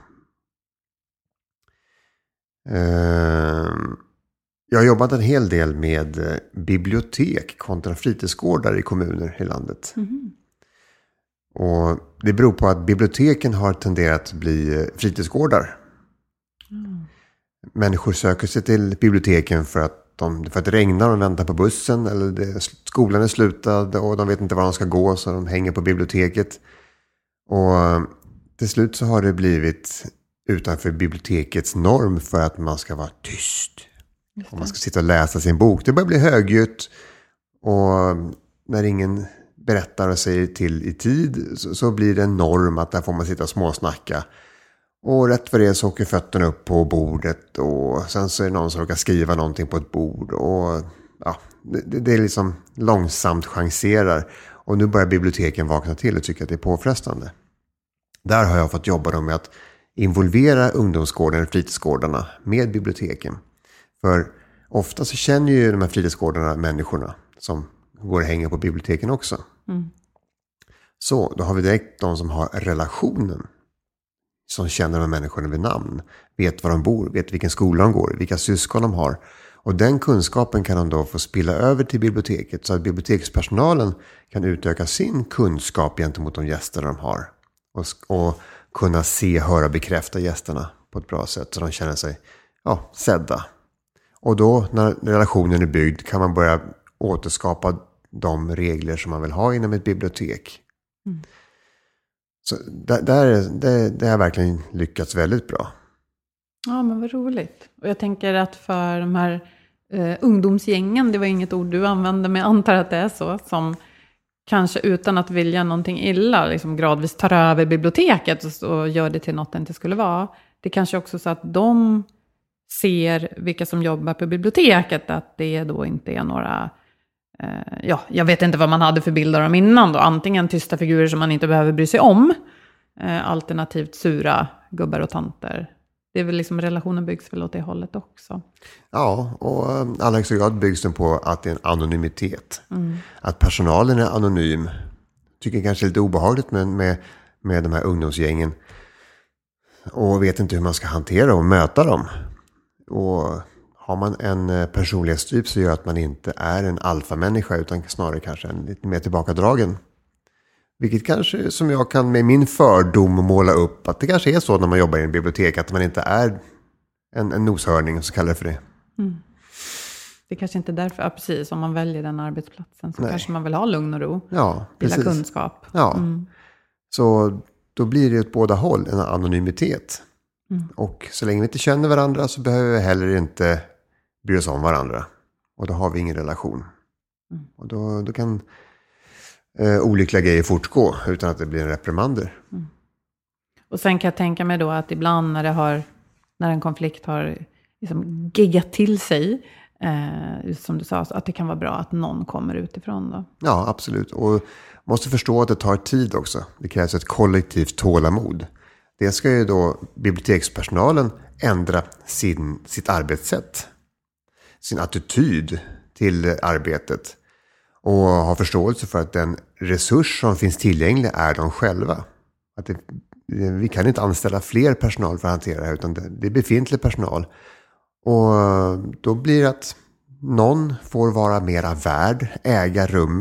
Äh, jag har jobbat en hel del med bibliotek kontra fritidsgårdar i kommuner i landet. Mm. Och det beror på att biblioteken har tenderat att bli fritidsgårdar. Mm. Människor söker sig till biblioteken för att, de, för att det regnar och väntar på bussen. Eller det, skolan är slutad och de vet inte var de ska gå, så de hänger på biblioteket. Och till slut så har det blivit utanför bibliotekets norm för att man ska vara tyst. Och man ska sitta och läsa sin bok. Det börjar bli högljutt. Och när ingen berättar och säger till i tid så, så blir det en norm att där får man sitta och småsnacka. Och rätt för det så åker fötterna upp på bordet och sen så är det någon som råkar skriva någonting på ett bord. Och ja, det, det är liksom långsamt chanserar. Och nu börjar biblioteken vakna till och tycker att det är påfrestande. Där har jag fått jobba då med att involvera ungdomsgården och fritidsgårdarna med biblioteken. För ofta så känner ju de här fritidsgårdarna människorna som går och hänger på biblioteken också. Mm. Så då har vi direkt de som har relationen. Som känner de människorna vid namn. Vet var de bor, vet vilken skola de går, vilka syskon de har. Och den kunskapen kan de då få spilla över till biblioteket. Så att bibliotekspersonalen kan utöka sin kunskap gentemot de gäster de har. Och, och kunna se, höra, bekräfta gästerna på ett bra sätt. Så de känner sig ja, sedda. Och då när relationen är byggd kan man börja återskapa de regler som man vill ha inom ett bibliotek. Mm. Så där, där, det, det har verkligen lyckats väldigt bra. Ja, men vad roligt. Och jag tänker att för de här eh, ungdomsgängen, det var inget ord du använde, men jag antar att det är så, som kanske utan att vilja någonting illa liksom gradvis tar över biblioteket och, och gör det till något det inte skulle vara. Det kanske också så att de ser vilka som jobbar på biblioteket, att det då inte är några... Ja, jag vet inte vad man hade för bilder av dem innan då. Antingen tysta figurer som man inte behöver bry sig om. Alternativt sura gubbar och tanter. Det är väl liksom, relationen byggs väl åt det hållet också. Ja, och allra högsta grad byggs den på att det är en anonymitet. Mm. Att personalen är anonym. Tycker jag kanske är lite obehagligt med, med, med de här ungdomsgängen. Och vet inte hur man ska hantera och möta dem. Och... har man en personlighetstyp så gör att man inte är en alfamänniska utan snarare kanske en lite mer tillbakadragen. Vilket kanske som jag kan med min fördom måla upp att det kanske är så när man jobbar i en bibliotek att man inte är en, en noshörning, så kallar det för det. Mm. Det är kanske inte därför, ja, precis, om man väljer den arbetsplatsen så Nej. Kanske man vill ha lugn och ro. Ja, precis. Lilla kunskap. Ja, mm. Så då blir det åt båda håll en anonymitet. Mm. Och så länge vi inte känner varandra så behöver vi heller inte bry oss om varandra. Och då har vi ingen relation. Mm. Och då, då kan eh, olyckliga grejer fortgå utan att det blir en reprimander. Mm. Och sen kan jag tänka mig då att ibland när det har, när en konflikt har liksom giggat till sig, eh, just som du sa, att det kan vara bra att någon kommer utifrån då. Ja, absolut. Och måste förstå att det tar tid också. Det krävs ett kollektivt tålamod. Det ska ju då bibliotekspersonalen ändra sin, sitt arbetssätt. Sin attityd till arbetet. Och ha förståelse för att den resurs som finns tillgänglig är de själva. Att det, vi kan inte anställa fler personal för att hantera det här, utan det, det är befintlig personal. Och då blir det att någon får vara mera värd, äga rummet,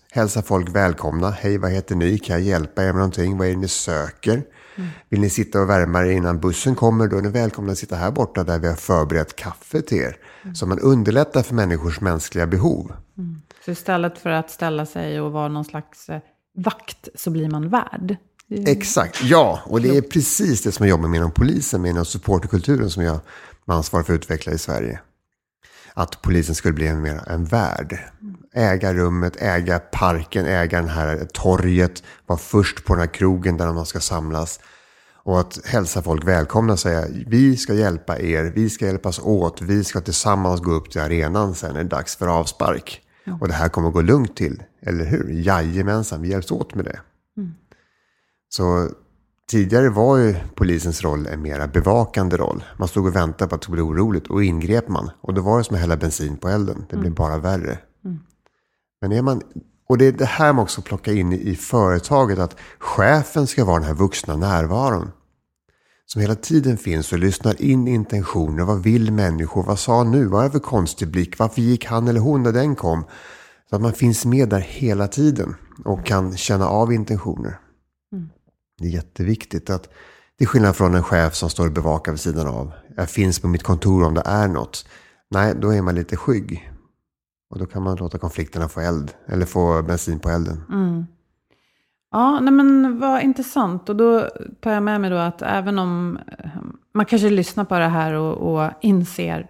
Hälsa folk välkomna. Hej, vad heter ni? Kan jag hjälpa er med någonting? Vad är det ni söker? Mm. Vill ni sitta och värma er innan bussen kommer? Då är ni välkomna att sitta här borta där vi har förberett kaffe till er. Mm. Så man underlättar för människors mänskliga behov. Mm. Så istället för att ställa sig och vara någon slags eh, vakt så blir man värd. Är... Exakt, ja. Och det är precis det som jag jobbar med inom polisen, med inom supporterkulturen som jag har ansvar för att utveckla i Sverige. Att polisen skulle bli en, mer, en värd. Äga rummet, äga parken, äga den här torget. Vara först på den här krogen där de ska samlas. Och att hälsa folk välkomna och säga vi ska hjälpa er, vi ska hjälpas åt. Vi ska tillsammans gå upp till arenan sen när det är dags för avspark. Mm. Och det här kommer gå lugnt till, eller hur? Jajamensan, vi hjälps åt med det. Mm. Så tidigare var ju polisens roll en mera bevakande roll. Man stod och väntade på att det skulle bli oroligt och ingrep man. Och då var det som att hälla bensin på elden. Det blev mm. bara värre. Mm. Men är man, och det är det här man också plockar in i, i företaget. Att chefen ska vara den här vuxna närvaron. Som hela tiden finns och lyssnar in intentioner. Vad vill människor? Vad sa nu? Vad är det för konstig blick? Varför gick han eller hon när den kom? Så att man finns med där hela tiden. Och kan känna av intentioner. Mm. Det är jätteviktigt att det är skillnad från en chef som står och bevakar vid sidan av. Jag finns på mitt kontor om det är något. Nej, då är man lite skygg. Och då kan man låta konflikterna få eld. Eller få bensin på elden. Mm. Ja, nej men vad intressant. Och då tar jag med mig då att även om man kanske lyssnar på det här och, och inser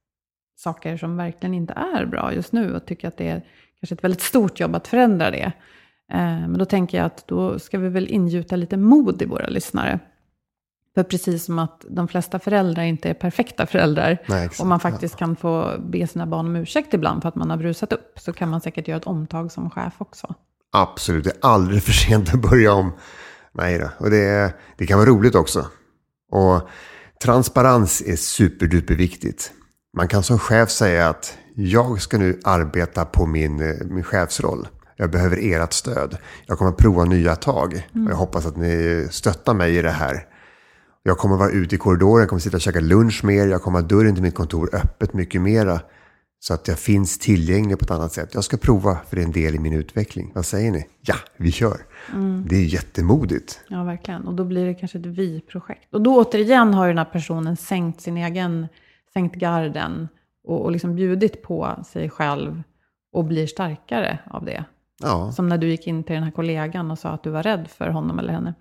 saker som verkligen inte är bra just nu. Och tycker att det är kanske ett väldigt stort jobb att förändra det. Men då tänker jag att då ska vi väl ingjuta lite mod i våra lyssnare. För precis som att de flesta föräldrar inte är perfekta föräldrar. Nej, exakt, och man faktiskt kan få be sina barn om ursäkt ibland för att man har brusat upp. Så kan man säkert göra ett omtag som chef också. Absolut, det är aldrig för sent att börja om. Nej då, och det, är, det kan vara roligt också. Och transparens är superduper viktigt. Man kan som chef säga att jag ska nu arbeta på min, min chefsroll. Jag behöver ert stöd. Jag kommer att prova nya tag. Mm. Och jag hoppas att ni stöttar mig i det här. Jag kommer att vara ute i korridoren. Jag kommer att sitta och käka lunch med er. Jag kommer att ha dörren till mitt kontor öppet mycket mera. Så att jag finns tillgänglig på ett annat sätt. Jag ska prova för det är en del i min utveckling. Vad säger ni? Ja, vi kör. Mm. Det är jättemodigt. Ja, verkligen. Och då blir det kanske ett vi-projekt. Och då återigen har ju den här personen sänkt sin egen, sänkt garden. Och, och liksom bjudit på sig själv. Och blir starkare av det. Ja. Som när du gick in till den här kollegan och sa att du var rädd för honom eller henne.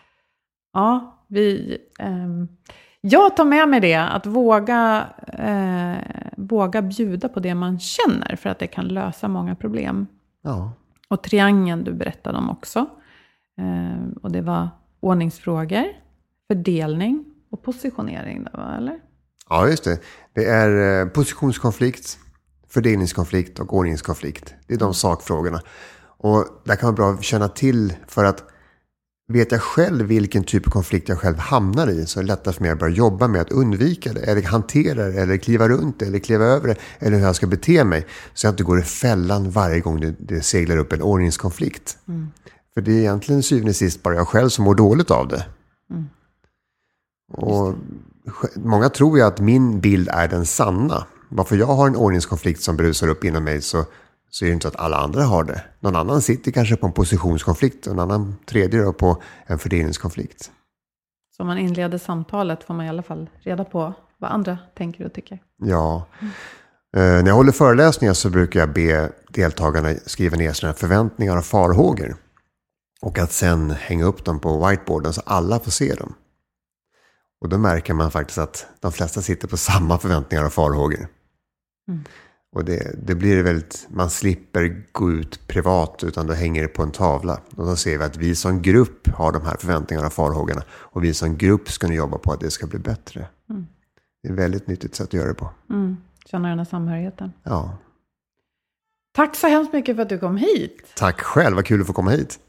Ja, vi... Ehm, jag tar med mig det. Att våga, eh, våga bjuda på det man känner. För att det kan lösa många problem. Ja. Och triangeln du berättade om också. Eh, och det var ordningsfrågor, fördelning och positionering. Då, eller? Ja, just det. Det är positionskonflikt, fördelningskonflikt och ordningskonflikt. Det är de sakfrågorna. Och där kan man bra känna till för att vet jag själv vilken typ av konflikt jag själv hamnar i så är det lättare för mig att börja jobba med att undvika det. Eller hantera det, eller kliva runt det, eller kliva över det. Eller hur jag ska bete mig. Så jag inte går i fällan varje gång det, det seglar upp en ordningskonflikt. Mm. För det är egentligen syvende och sist bara jag själv som mår dåligt av det. Mm. Och många tror ju att min bild är den sanna. Varför jag har en ordningskonflikt som brusar upp inom mig så, så är det inte så att alla andra har det. Någon annan sitter kanske på en positionskonflikt och en annan tredje då på en fördelningskonflikt. Så om man inleder samtalet får man i alla fall reda på vad andra tänker och tycker. Ja. Mm. Uh, när jag håller föreläsningar så brukar jag be deltagarna skriva ner sina förväntningar och farhågor. Och att sen hänga upp dem på whiteboarden så alla får se dem. Och då märker man faktiskt att de flesta sitter på samma förväntningar och farhågor. Mm. Och det, det blir väldigt, man slipper gå ut privat utan då hänger det på en tavla. Och då ser vi att vi som grupp har de här förväntningarna och farhågorna. Och vi som grupp ska nu jobba på att det ska bli bättre. Mm. Det är ett väldigt nyttigt sätt att göra det på. Mm. Känna den här samhörigheten. Ja. Tack så hemskt mycket för att du kom hit. Tack själv, vad kul att få komma hit.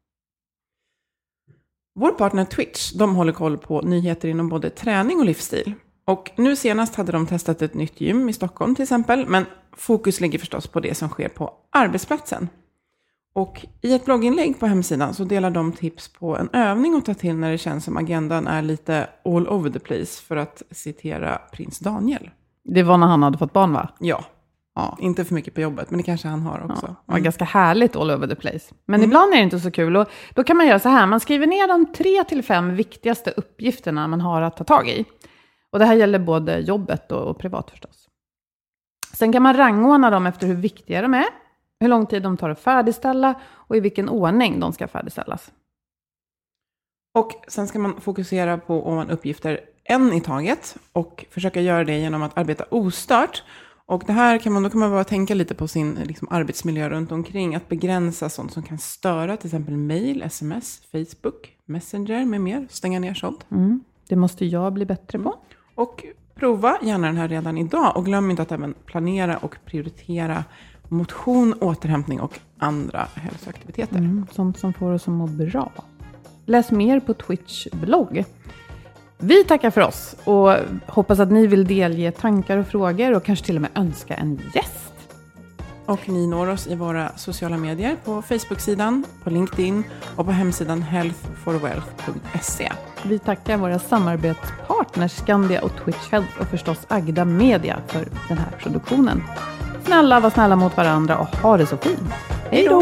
Vår partner Twitch, de håller koll på nyheter inom både träning och livsstil. Och nu senast hade de testat ett nytt gym i Stockholm till exempel. Men fokus ligger förstås på det som sker på arbetsplatsen. Och i ett blogginlägg på hemsidan så delar de tips på en övning att ta till när det känns som agendan är lite all over the place. För att citera prins Daniel. Det var när han hade fått barn, va? Ja. Ja, inte för mycket på jobbet, men det kanske han har också. Ja, mm. Ganska härligt all over the place. Men mm. ibland är det inte så kul. Och då kan man göra så här. Man skriver ner de tre till fem viktigaste uppgifterna man har att ta tag i. Och det här gäller både jobbet och, och privat förstås. Sen kan man rangordna dem efter hur viktiga de är. Hur lång tid de tar att färdigställa. Och i vilken ordning de ska färdigställas. Och sen ska man fokusera på ovan uppgifter en i taget. Och försöka göra det genom att arbeta ostört. Och det här kan man, då kan man bara tänka lite på sin liksom, arbetsmiljö runt omkring. Att begränsa sånt som kan störa, till exempel mail, sms, Facebook, messenger med mer. Stänga ner sånt. Mm, det måste jag bli bättre på. Och prova gärna den här redan idag. Och glöm inte att även planera och prioritera motion, återhämtning och andra hälsoaktiviteter. Mm, sånt som får oss att må bra. Läs mer på Twitch-blogg. Vi tackar för oss och hoppas att ni vill delge tankar och frågor och kanske till och med önska en gäst. Och ni når oss i våra sociala medier på Facebook-sidan, på LinkedIn och på hemsidan health for wealth punkt se. Vi tackar våra samarbetspartners Skandia och Twitch Health och förstås Agda Media för den här produktionen. Snälla, var snälla mot varandra och ha det så fint. Hej då!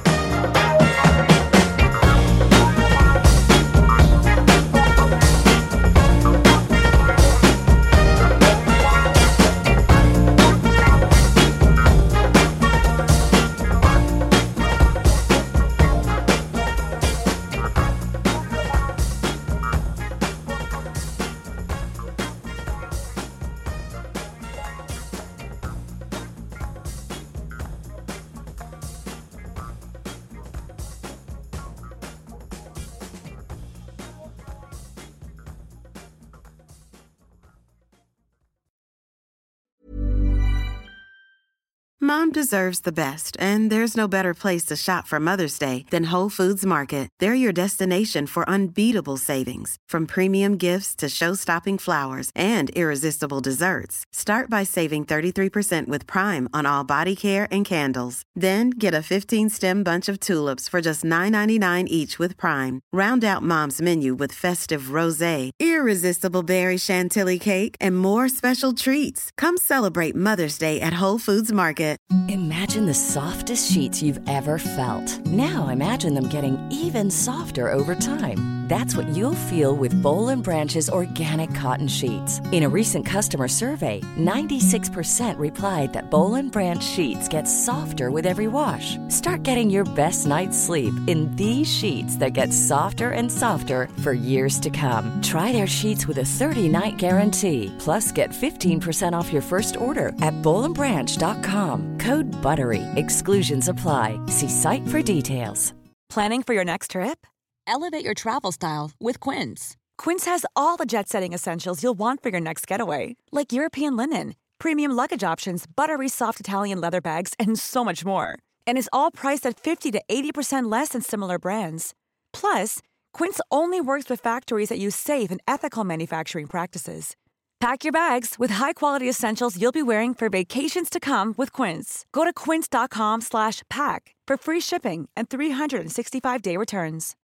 Mom deserves the best, and there's no better place to shop for Mother's Day than Whole Foods Market. They're your destination for unbeatable savings, from premium gifts to show-stopping flowers and irresistible desserts. Start by saving thirty-three percent with Prime on all body care and candles. Then get a fifteen-stem bunch of tulips for just nine ninety-nine each with Prime. Round out Mom's menu with festive rosé, irresistible berry chantilly cake, and more special treats. Come celebrate Mother's Day at Whole Foods Market. Imagine the softest sheets you've ever felt. Now imagine them getting even softer over time. That's what you'll feel with Boll and Branch's organic cotton sheets. In a recent customer survey, ninety-six percent replied that Boll and Branch sheets get softer with every wash. Start getting your best night's sleep in these sheets that get softer and softer for years to come. Try their sheets with a thirty-night guarantee. Plus, get fifteen percent off your first order at boll and branch dot com. Code BUTTERY. Exclusions apply. See site for details. Planning for your next trip? Elevate your travel style with Quince. Quince has all the jet-setting essentials you'll want for your next getaway, like European linen, premium luggage options, buttery soft Italian leather bags, and so much more. And is all priced at fifty to eighty percent less than similar brands. Plus, Quince only works with factories that use safe and ethical manufacturing practices. Pack your bags with high-quality essentials you'll be wearing for vacations to come with Quince. Go to quince dot com slash pack for free shipping and three sixty-five day returns.